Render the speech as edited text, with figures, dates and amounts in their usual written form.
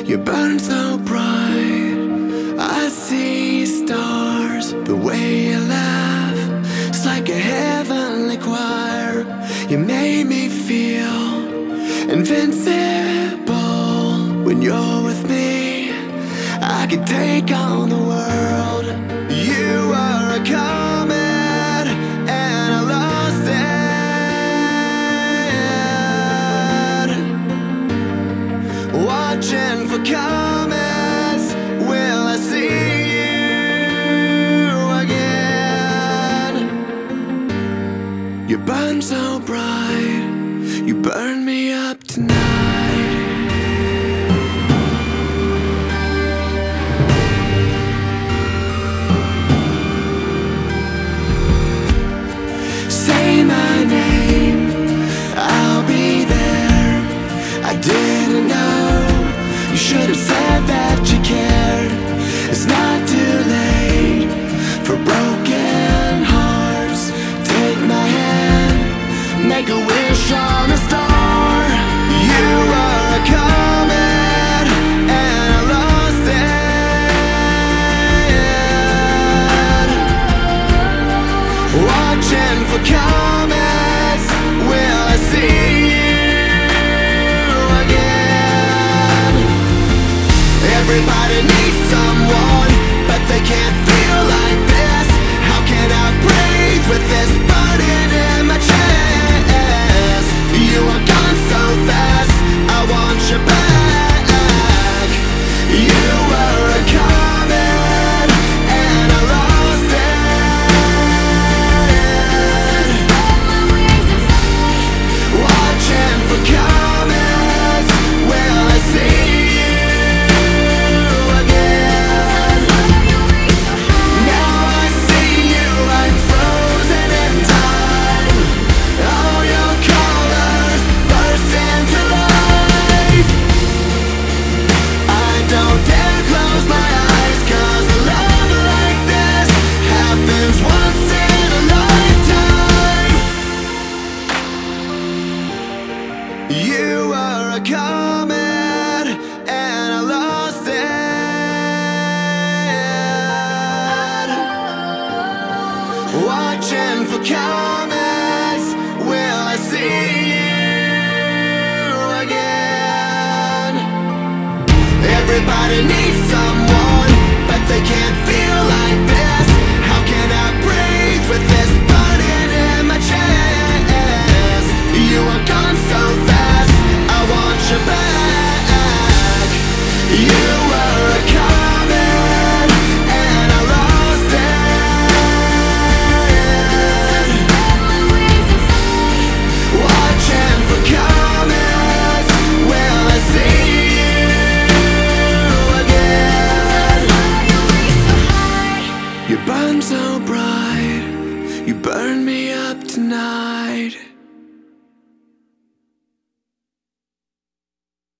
You burn so bright, I see stars. The way you laugh, it's like a heavenly choir. You made me feel invincible. When you're with me, I could take on the world. You are a comet and I lost it. Watching for comets, will I see you again? You burn so bright, you burn me up tonight. Say my name, I'll be there. I didn't know, you should have said that you cared. It's not too late for broken hearts. Take my hand, make a wish on a star. You are a comet and I lost it. Watching for comets, will I see you again? Everybody needs someone, but they can't feel like this. How can I breathe with this burden in my chest? You are gone so fast, I want you back. You were a comet and I lost it. Watching for comets, will I see you again? Now I see you like frozen in time. All your colors burst into life. I don't dare close my eyes, 'cause a love like this happens once in a lifetime. You are a comet and I lost it. Watching for comets, will I see you again? Everybody needs someone, but they can't feel like this. How can I breathe with this burden in my chest? You are gone so fast, I want you back. You were a comet and I lost it. Watching for comets, will I see you again? You burn so bright, you burn me up tonight.